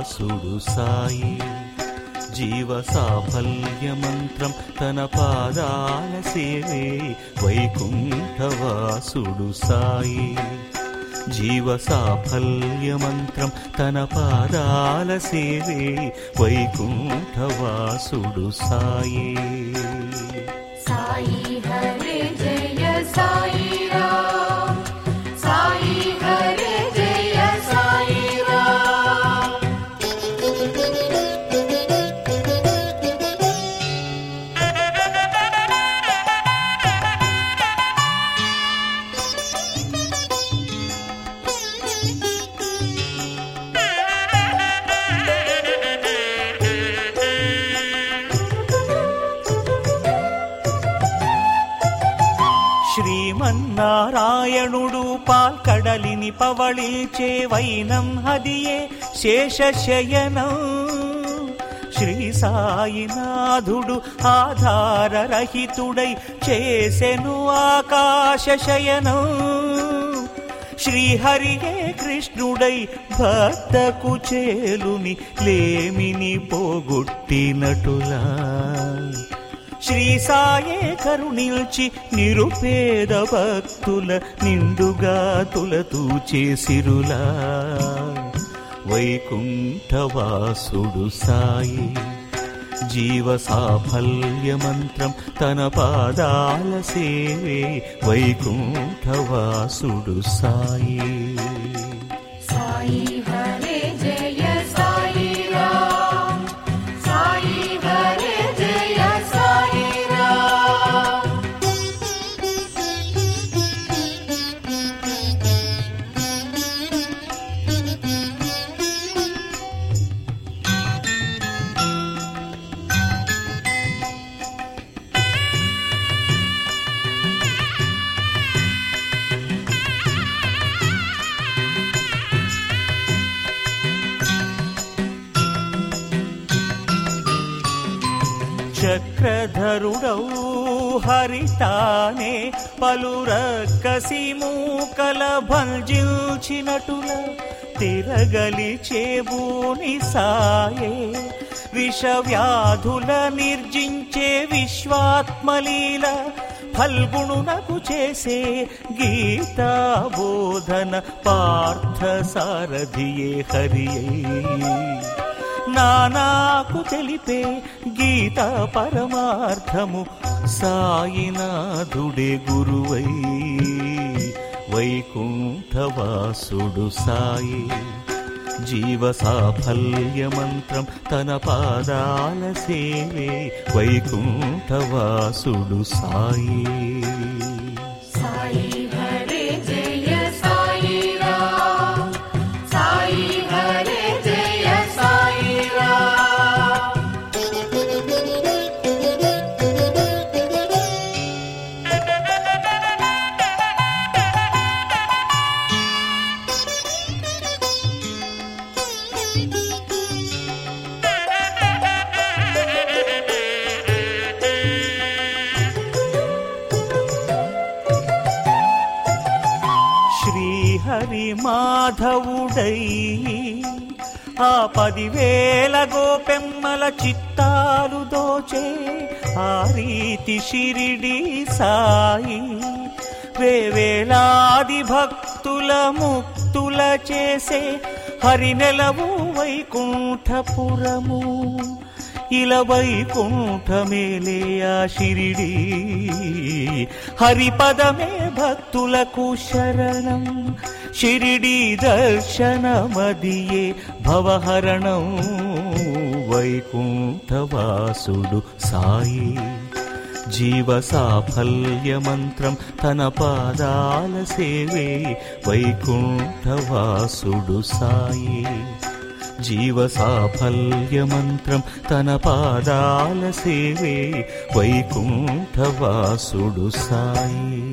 వైకుంఠవాసుడు సాయి. జీవ సాఫల్య మంత్రం తన పాదాల సేవే వైకుంఠవాసుడు సాయి. జీవ సాఫల్య మంత్రం తన పాదాల సేవే వైకుంఠవాసుడు సాయి. సాయి హరే జయ సాయి రామ్, సాయి హరే జయ సాయి రామ్. శ్రీమన్నారాయణుడు పాల్కడలిని పవళించే వైనం హదియే శేషశయనం. శ్రీ సాయినాథుడు ఆధారరహితుడై చేసెను ఆకాశ శయనం. శ్రీహరియే కృష్ణుడై భక్తకు చేలుని లేమిని పోగొట్టినటులా. శ్రీ సాయే కరుణిల్చి నిరుపేద భక్తుల నిండుగా తులతూచే సిరులా. వైకుంఠవాసుడు సాయి. జీవ సాఫల్య మంత్రం తన పాదాల సేవే వైకుంఠవాసుడు సాయి. సాయి హరే జయ సాయి రామ్, సాయి హరే జయ సాయి రామ్. చక్రధరుడౌ హరితానే పలురక్కసి మూకల భంజించినటుల తిరగలి చేబూని సాయే. విషవ్యాధుల నిర్జించే విశ్వాత్మలీల ఫల్గుణునకు చేసే గీతా బోధన పార్థ సారథియే హరియై. నానాకు తెలిపే గీతా పరమార్థము సాయినాథుడే గురువై. వైకుంఠవాసుడు సాయి. జీవ సాఫల్య మంత్రం తన పాదాల సేవే వైకుంఠవాసుడు సాయి. సాయి హరే జయ సాయి రామ్, సాయి హరే జయ సాయి రామ్. శ్రీహరి మాధవుడై ఆ 10,000 గోపెమ్మల చిత్తాలు దోచే ఆ రీతి షిరిడి సాయి. వేవేలాది భక్తుల ముక్తుల చేసే హరినెలవు వైకుంఠపురము. ఇలా వైకుంఠమేలే ఆ షిరిడి. హరిపదమే భక్తులకు శరణం. షిరిడి దర్శనమదియే భవహరణం. వైకుంఠవాసుడు సాయి. జీవ సాఫల్య మంత్రం తన పాదాల సేవే వైకుంఠవాసుడు సాయి. జీవ సాఫల్య మంత్రం తన పాదాల సేవే వైకుంఠవాసుడు సాయి.